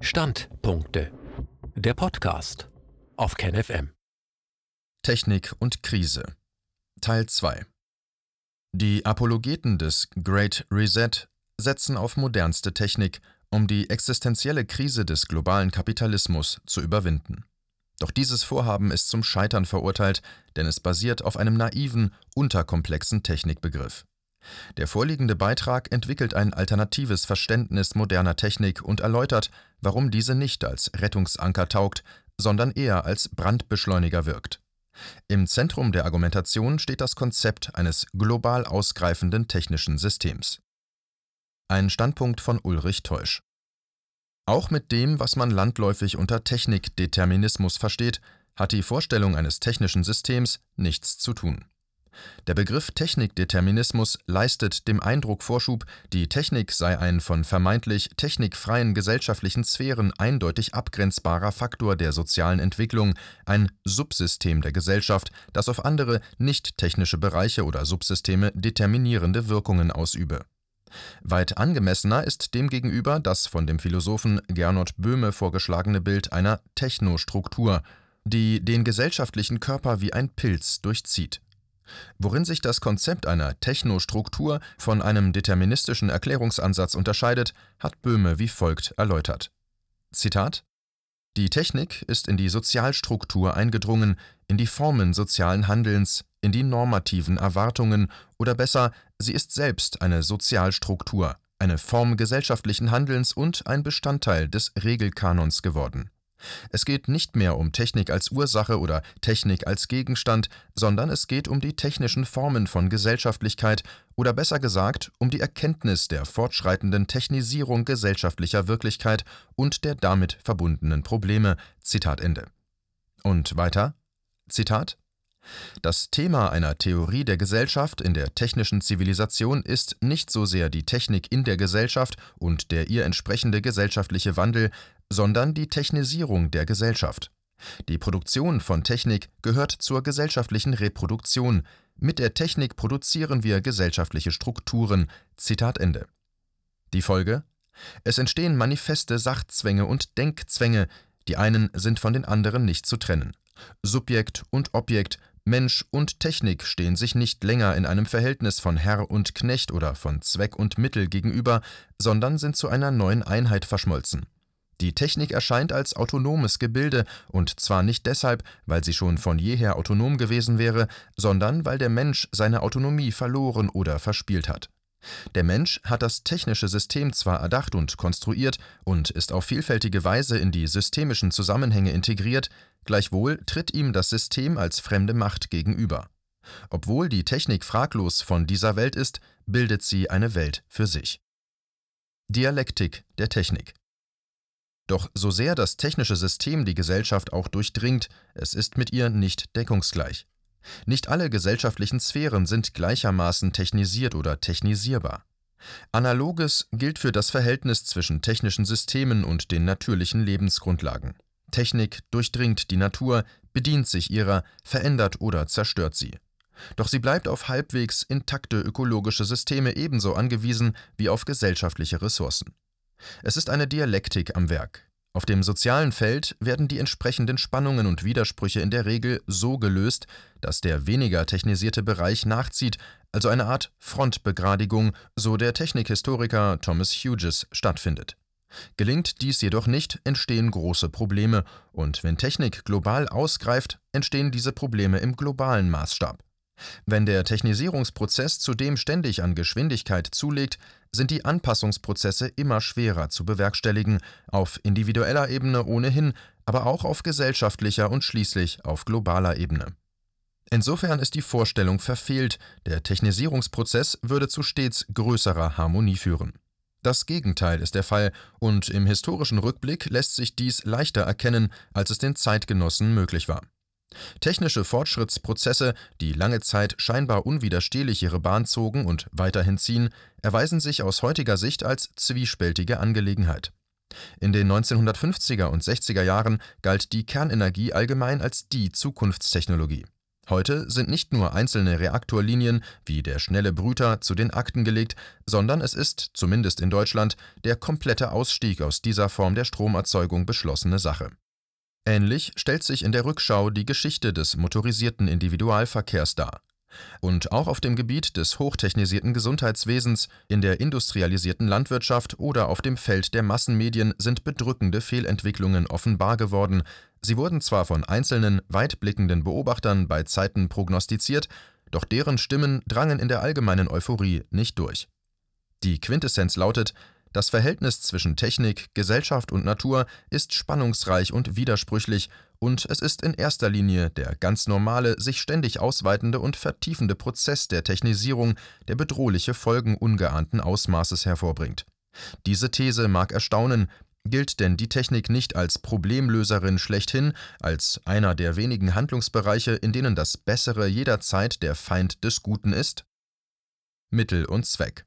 Standpunkte. Der Podcast auf KenFM. Technik und Krise. Teil 2. Die Apologeten des Great Reset setzen auf modernste Technik, um die existenzielle Krise des globalen Kapitalismus zu überwinden. Doch dieses Vorhaben ist zum Scheitern verurteilt, denn es basiert auf einem naiven, unterkomplexen Technikbegriff. Der vorliegende Beitrag entwickelt ein alternatives Verständnis moderner Technik und erläutert, warum diese nicht als Rettungsanker taugt, sondern eher als Brandbeschleuniger wirkt. Im Zentrum der Argumentation steht das Konzept eines global ausgreifenden technischen Systems. Ein Standpunkt von Ulrich Teusch. Auch mit dem, was man landläufig unter Technikdeterminismus versteht, hat die Vorstellung eines technischen Systems nichts zu tun. Der Begriff Technikdeterminismus leistet dem Eindruck Vorschub, die Technik sei ein von vermeintlich technikfreien gesellschaftlichen Sphären eindeutig abgrenzbarer Faktor der sozialen Entwicklung, ein Subsystem der Gesellschaft, das auf andere nicht-technische Bereiche oder Subsysteme determinierende Wirkungen ausübe. Weit angemessener ist demgegenüber das von dem Philosophen Gernot Böhme vorgeschlagene Bild einer Technostruktur, die den gesellschaftlichen Körper wie ein Pilz durchzieht. Worin sich das Konzept einer Technostruktur von einem deterministischen Erklärungsansatz unterscheidet, hat Böhme wie folgt erläutert. Zitat: Die Technik ist in die Sozialstruktur eingedrungen, in die Formen sozialen Handelns, in die normativen Erwartungen oder besser, sie ist selbst eine Sozialstruktur, eine Form gesellschaftlichen Handelns und ein Bestandteil des Regelkanons geworden. Es geht nicht mehr um Technik als Ursache oder Technik als Gegenstand, sondern es geht um die technischen Formen von Gesellschaftlichkeit oder besser gesagt um die Erkenntnis der fortschreitenden Technisierung gesellschaftlicher Wirklichkeit und der damit verbundenen Probleme. Zitat Ende. Und weiter? Zitat: Das Thema einer Theorie der Gesellschaft in der technischen Zivilisation ist nicht so sehr die Technik in der Gesellschaft und der ihr entsprechende gesellschaftliche Wandel, sondern die Technisierung der Gesellschaft. Die Produktion von Technik gehört zur gesellschaftlichen Reproduktion. Mit der Technik produzieren wir gesellschaftliche Strukturen. Zitat Ende. Die Folge? Es entstehen manifeste Sachzwänge und Denkzwänge. Die einen sind von den anderen nicht zu trennen. Subjekt und Objekt, Mensch und Technik stehen sich nicht länger in einem Verhältnis von Herr und Knecht oder von Zweck und Mittel gegenüber, sondern sind zu einer neuen Einheit verschmolzen. Die Technik erscheint als autonomes Gebilde, und zwar nicht deshalb, weil sie schon von jeher autonom gewesen wäre, sondern weil der Mensch seine Autonomie verloren oder verspielt hat. Der Mensch hat das technische System zwar erdacht und konstruiert und ist auf vielfältige Weise in die systemischen Zusammenhänge integriert, gleichwohl tritt ihm das System als fremde Macht gegenüber. Obwohl die Technik fraglos von dieser Welt ist, bildet sie eine Welt für sich. Dialektik der Technik. Doch so sehr das technische System die Gesellschaft auch durchdringt, es ist mit ihr nicht deckungsgleich. Nicht alle gesellschaftlichen Sphären sind gleichermaßen technisiert oder technisierbar. Analoges gilt für das Verhältnis zwischen technischen Systemen und den natürlichen Lebensgrundlagen. Technik durchdringt die Natur, bedient sich ihrer, verändert oder zerstört sie. Doch sie bleibt auf halbwegs intakte ökologische Systeme ebenso angewiesen wie auf gesellschaftliche Ressourcen. Es ist eine Dialektik am Werk. Auf dem sozialen Feld werden die entsprechenden Spannungen und Widersprüche in der Regel so gelöst, dass der weniger technisierte Bereich nachzieht, also eine Art Frontbegradigung, so der Technikhistoriker Thomas Hughes, stattfindet. Gelingt dies jedoch nicht, entstehen große Probleme, und wenn Technik global ausgreift, entstehen diese Probleme im globalen Maßstab. Wenn der Technisierungsprozess zudem ständig an Geschwindigkeit zulegt, sind die Anpassungsprozesse immer schwerer zu bewerkstelligen, auf individueller Ebene ohnehin, aber auch auf gesellschaftlicher und schließlich auf globaler Ebene. Insofern ist die Vorstellung verfehlt, der Technisierungsprozess würde zu stets größerer Harmonie führen. Das Gegenteil ist der Fall, und im historischen Rückblick lässt sich dies leichter erkennen, als es den Zeitgenossen möglich war. Technische Fortschrittsprozesse, die lange Zeit scheinbar unwiderstehlich ihre Bahn zogen und weiterhin ziehen, erweisen sich aus heutiger Sicht als zwiespältige Angelegenheit. In den 1950er und 60er Jahren galt die Kernenergie allgemein als die Zukunftstechnologie. Heute sind nicht nur einzelne Reaktorlinien wie der schnelle Brüter zu den Akten gelegt, sondern es ist, zumindest in Deutschland, der komplette Ausstieg aus dieser Form der Stromerzeugung beschlossene Sache. Ähnlich stellt sich in der Rückschau die Geschichte des motorisierten Individualverkehrs dar. Und auch auf dem Gebiet des hochtechnisierten Gesundheitswesens, in der industrialisierten Landwirtschaft oder auf dem Feld der Massenmedien sind bedrückende Fehlentwicklungen offenbar geworden. Sie wurden zwar von einzelnen, weitblickenden Beobachtern bei Zeiten prognostiziert, doch deren Stimmen drangen in der allgemeinen Euphorie nicht durch. Die Quintessenz lautet: Das Verhältnis zwischen Technik, Gesellschaft und Natur ist spannungsreich und widersprüchlich, und es ist in erster Linie der ganz normale, sich ständig ausweitende und vertiefende Prozess der Technisierung, der bedrohliche Folgen ungeahnten Ausmaßes hervorbringt. Diese These mag erstaunen, gilt denn die Technik nicht als Problemlöserin schlechthin, als einer der wenigen Handlungsbereiche, in denen das Bessere jederzeit der Feind des Guten ist? Mittel und Zweck.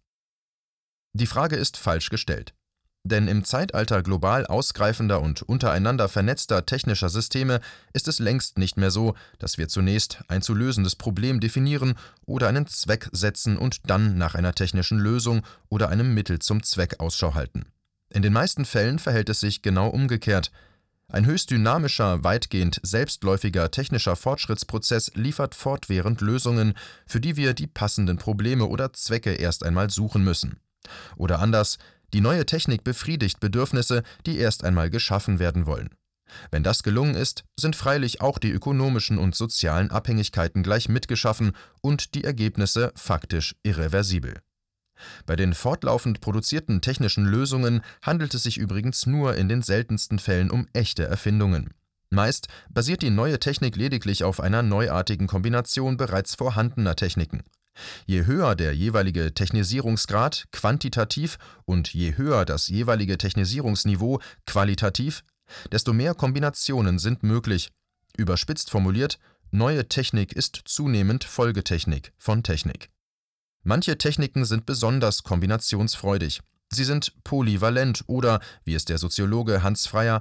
Die Frage ist falsch gestellt. Denn im Zeitalter global ausgreifender und untereinander vernetzter technischer Systeme ist es längst nicht mehr so, dass wir zunächst ein zu lösendes Problem definieren oder einen Zweck setzen und dann nach einer technischen Lösung oder einem Mittel zum Zweck Ausschau halten. In den meisten Fällen verhält es sich genau umgekehrt. Ein höchst dynamischer, weitgehend selbstläufiger technischer Fortschrittsprozess liefert fortwährend Lösungen, für die wir die passenden Probleme oder Zwecke erst einmal suchen müssen. Oder anders: Die neue Technik befriedigt Bedürfnisse, die erst einmal geschaffen werden wollen. Wenn das gelungen ist, sind freilich auch die ökonomischen und sozialen Abhängigkeiten gleich mitgeschaffen und die Ergebnisse faktisch irreversibel. Bei den fortlaufend produzierten technischen Lösungen handelt es sich übrigens nur in den seltensten Fällen um echte Erfindungen. Meist basiert die neue Technik lediglich auf einer neuartigen Kombination bereits vorhandener Techniken. Je höher der jeweilige Technisierungsgrad quantitativ und je höher das jeweilige Technisierungsniveau qualitativ, desto mehr Kombinationen sind möglich. Überspitzt formuliert: Neue Technik ist zunehmend Folgetechnik von Technik. Manche Techniken sind besonders kombinationsfreudig. Sie sind polyvalent oder, wie es der Soziologe Hans Freier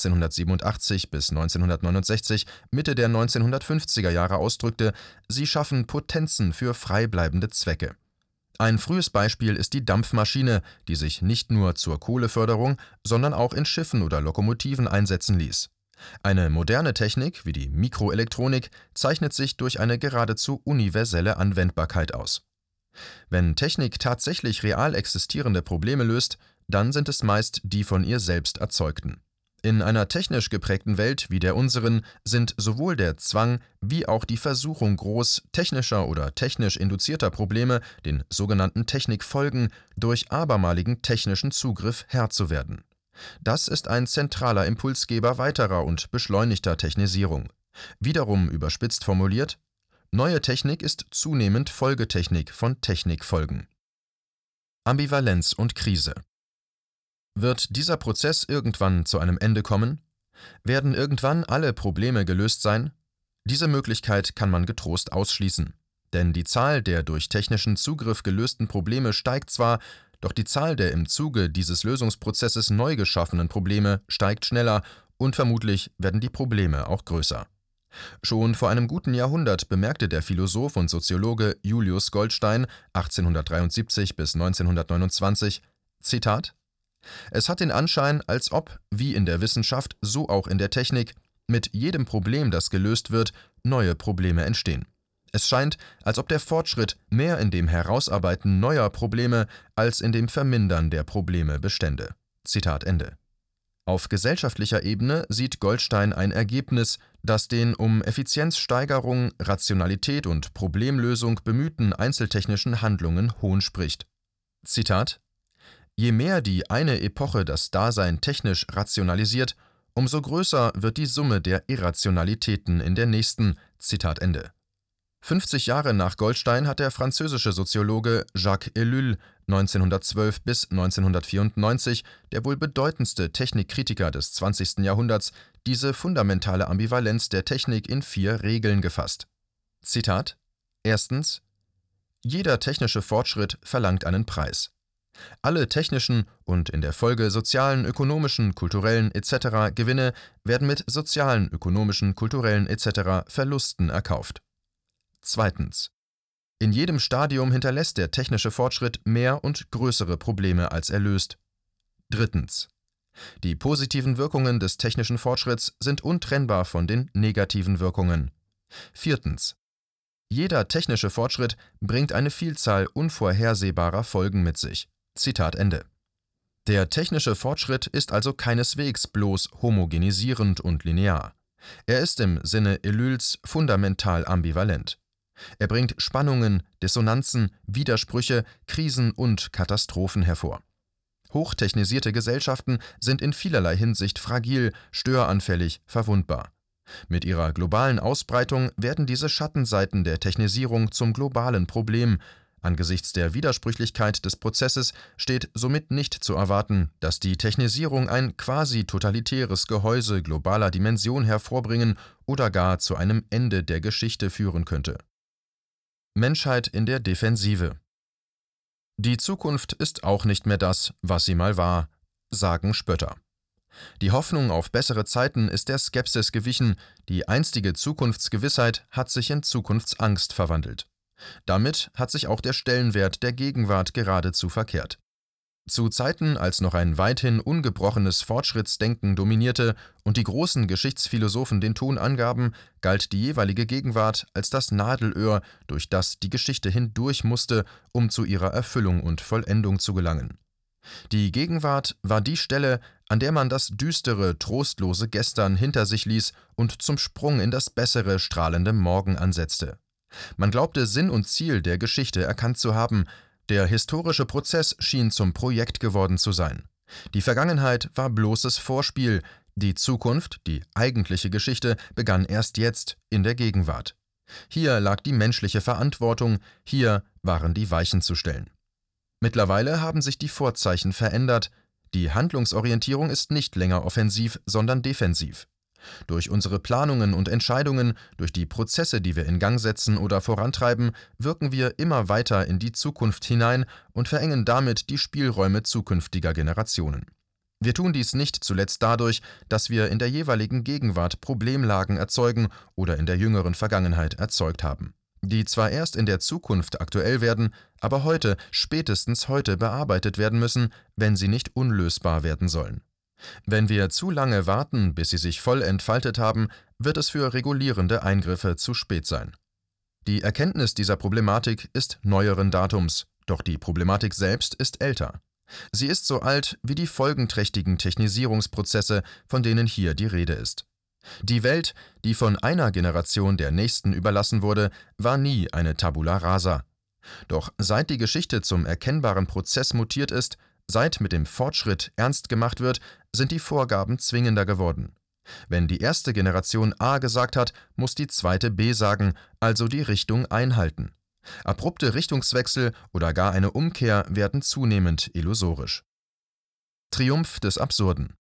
1887 bis 1969 Mitte der 1950er Jahre ausdrückte, sie schaffen Potenzen für freibleibende Zwecke. Ein frühes Beispiel ist die Dampfmaschine, die sich nicht nur zur Kohleförderung, sondern auch in Schiffen oder Lokomotiven einsetzen ließ. Eine moderne Technik wie die Mikroelektronik zeichnet sich durch eine geradezu universelle Anwendbarkeit aus. Wenn Technik tatsächlich real existierende Probleme löst, dann sind es meist die von ihr selbst erzeugten. In einer technisch geprägten Welt wie der unseren sind sowohl der Zwang wie auch die Versuchung groß, technischer oder technisch induzierter Probleme, den sogenannten Technikfolgen, durch abermaligen technischen Zugriff Herr zu werden. Das ist ein zentraler Impulsgeber weiterer und beschleunigter Technisierung. Wiederum überspitzt formuliert: Neue Technik ist zunehmend Folgetechnik von Technikfolgen. Ambivalenz und Krise. Wird dieser Prozess irgendwann zu einem Ende kommen? Werden irgendwann alle Probleme gelöst sein? Diese Möglichkeit kann man getrost ausschließen. Denn die Zahl der durch technischen Zugriff gelösten Probleme steigt zwar, doch die Zahl der im Zuge dieses Lösungsprozesses neu geschaffenen Probleme steigt schneller und vermutlich werden die Probleme auch größer. Schon vor einem guten Jahrhundert bemerkte der Philosoph und Soziologe Julius Goldstein 1873 bis 1929, Zitat: Es hat den Anschein, als ob, wie in der Wissenschaft, so auch in der Technik, mit jedem Problem, das gelöst wird, neue Probleme entstehen. Es scheint, als ob der Fortschritt mehr in dem Herausarbeiten neuer Probleme als in dem Vermindern der Probleme bestände. Zitat Ende. Auf gesellschaftlicher Ebene sieht Goldstein ein Ergebnis, das den um Effizienzsteigerung, Rationalität und Problemlösung bemühten einzeltechnischen Handlungen Hohn spricht. Zitat: Je mehr die eine Epoche das Dasein technisch rationalisiert, umso größer wird die Summe der Irrationalitäten in der nächsten. Zitat Ende. 50 Jahre nach Goldstein hat der französische Soziologe Jacques Ellul 1912 bis 1994, der wohl bedeutendste Technikkritiker des 20. Jahrhunderts, diese fundamentale Ambivalenz der Technik in 4 Regeln gefasst. Zitat: Erstens: Jeder technische Fortschritt verlangt einen Preis. Alle technischen und in der Folge sozialen, ökonomischen, kulturellen etc. Gewinne werden mit sozialen, ökonomischen, kulturellen etc. Verlusten erkauft. Zweitens. In jedem Stadium hinterlässt der technische Fortschritt mehr und größere Probleme, als er löst. Drittens. Die positiven Wirkungen des technischen Fortschritts sind untrennbar von den negativen Wirkungen. Viertens. Jeder technische Fortschritt bringt eine Vielzahl unvorhersehbarer Folgen mit sich. Zitat Ende. Der technische Fortschritt ist also keineswegs bloß homogenisierend und linear. Er ist im Sinne Ellüls fundamental ambivalent. Er bringt Spannungen, Dissonanzen, Widersprüche, Krisen und Katastrophen hervor. Hochtechnisierte Gesellschaften sind in vielerlei Hinsicht fragil, störanfällig, verwundbar. Mit ihrer globalen Ausbreitung werden diese Schattenseiten der Technisierung zum globalen Problem. Angesichts der Widersprüchlichkeit des Prozesses steht somit nicht zu erwarten, dass die Technisierung ein quasi totalitäres Gehäuse globaler Dimension hervorbringen oder gar zu einem Ende der Geschichte führen könnte. Menschheit in der Defensive. Die Zukunft ist auch nicht mehr das, was sie mal war, sagen Spötter. Die Hoffnung auf bessere Zeiten ist der Skepsis gewichen, die einstige Zukunftsgewissheit hat sich in Zukunftsangst verwandelt. Damit hat sich auch der Stellenwert der Gegenwart geradezu verkehrt. Zu Zeiten, als noch ein weithin ungebrochenes Fortschrittsdenken dominierte und die großen Geschichtsphilosophen den Ton angaben, galt die jeweilige Gegenwart als das Nadelöhr, durch das die Geschichte hindurch musste, um zu ihrer Erfüllung und Vollendung zu gelangen. Die Gegenwart war die Stelle, an der man das düstere, trostlose Gestern hinter sich ließ und zum Sprung in das bessere, strahlende Morgen ansetzte. Man glaubte, Sinn und Ziel der Geschichte erkannt zu haben. Der historische Prozess schien zum Projekt geworden zu sein. Die Vergangenheit war bloßes Vorspiel, die Zukunft, die eigentliche Geschichte, begann erst jetzt, in der Gegenwart. Hier lag die menschliche Verantwortung, hier waren die Weichen zu stellen. Mittlerweile haben sich die Vorzeichen verändert. Die Handlungsorientierung ist nicht länger offensiv, sondern defensiv. Durch unsere Planungen und Entscheidungen, durch die Prozesse, die wir in Gang setzen oder vorantreiben, wirken wir immer weiter in die Zukunft hinein und verengen damit die Spielräume zukünftiger Generationen. Wir tun dies nicht zuletzt dadurch, dass wir in der jeweiligen Gegenwart Problemlagen erzeugen oder in der jüngeren Vergangenheit erzeugt haben, die zwar erst in der Zukunft aktuell werden, aber heute, spätestens heute bearbeitet werden müssen, wenn sie nicht unlösbar werden sollen. Wenn wir zu lange warten, bis sie sich voll entfaltet haben, wird es für regulierende Eingriffe zu spät sein. Die Erkenntnis dieser Problematik ist neueren Datums, doch die Problematik selbst ist älter. Sie ist so alt wie die folgenträchtigen Technisierungsprozesse, von denen hier die Rede ist. Die Welt, die von einer Generation der nächsten überlassen wurde, war nie eine Tabula rasa. Doch seit die Geschichte zum erkennbaren Prozess mutiert ist, seit mit dem Fortschritt ernst gemacht wird, sind die Vorgaben zwingender geworden. Wenn die erste Generation A gesagt hat, muss die zweite B sagen, also die Richtung einhalten. Abrupte Richtungswechsel oder gar eine Umkehr werden zunehmend illusorisch. Triumph des Absurden.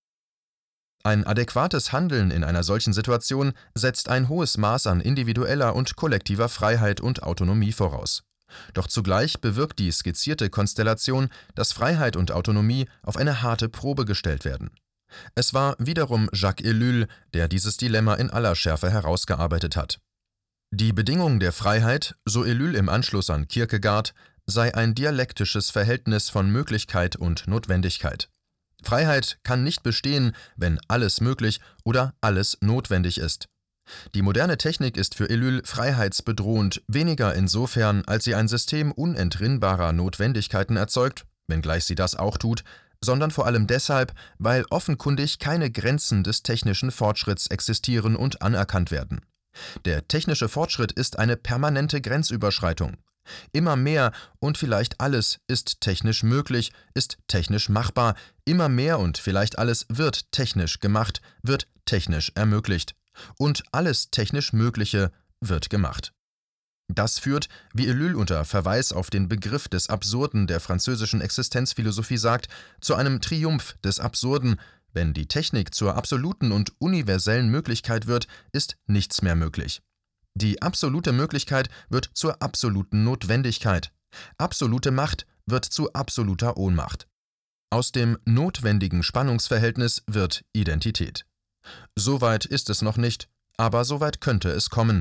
Ein adäquates Handeln in einer solchen Situation setzt ein hohes Maß an individueller und kollektiver Freiheit und Autonomie voraus. Doch zugleich bewirkt die skizzierte Konstellation, dass Freiheit und Autonomie auf eine harte Probe gestellt werden. Es war wiederum Jacques Ellul, der dieses Dilemma in aller Schärfe herausgearbeitet hat. Die Bedingung der Freiheit, so Ellul im Anschluss an Kierkegaard, sei ein dialektisches Verhältnis von Möglichkeit und Notwendigkeit. Freiheit kann nicht bestehen, wenn alles möglich oder alles notwendig ist. Die moderne Technik ist für Ellul freiheitsbedrohend, weniger insofern, als sie ein System unentrinnbarer Notwendigkeiten erzeugt, wenngleich sie das auch tut, sondern vor allem deshalb, weil offenkundig keine Grenzen des technischen Fortschritts existieren und anerkannt werden. Der technische Fortschritt ist eine permanente Grenzüberschreitung. Immer mehr und vielleicht alles ist technisch möglich, ist technisch machbar, immer mehr und vielleicht alles wird technisch gemacht, wird technisch ermöglicht. Und alles technisch Mögliche wird gemacht. Das führt, wie Ellul unter Verweis auf den Begriff des Absurden der französischen Existenzphilosophie sagt, zu einem Triumph des Absurden. Wenn die Technik zur absoluten und universellen Möglichkeit wird, ist nichts mehr möglich. Die absolute Möglichkeit wird zur absoluten Notwendigkeit. Absolute Macht wird zu absoluter Ohnmacht. Aus dem notwendigen Spannungsverhältnis wird Identität. Soweit ist es noch nicht, aber soweit könnte es kommen.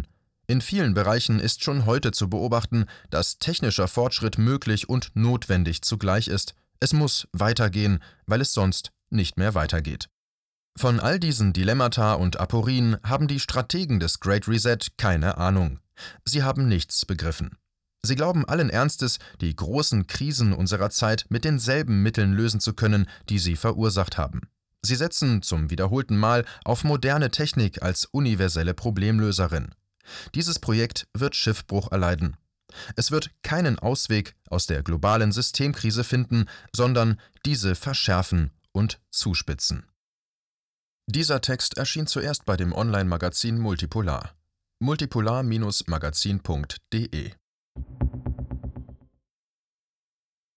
In vielen Bereichen ist schon heute zu beobachten, dass technischer Fortschritt möglich und notwendig zugleich ist. Es muss weitergehen, weil es sonst nicht mehr weitergeht. Von all diesen Dilemmata und Aporien haben die Strategen des Great Reset keine Ahnung. Sie haben nichts begriffen. Sie glauben allen Ernstes, die großen Krisen unserer Zeit mit denselben Mitteln lösen zu können, die sie verursacht haben. Sie setzen zum wiederholten Mal auf moderne Technik als universelle Problemlöserin. Dieses Projekt wird Schiffbruch erleiden. Es wird keinen Ausweg aus der globalen Systemkrise finden, sondern diese verschärfen und zuspitzen. Dieser Text erschien zuerst bei dem Online-Magazin Multipolar. multipolar-magazin.de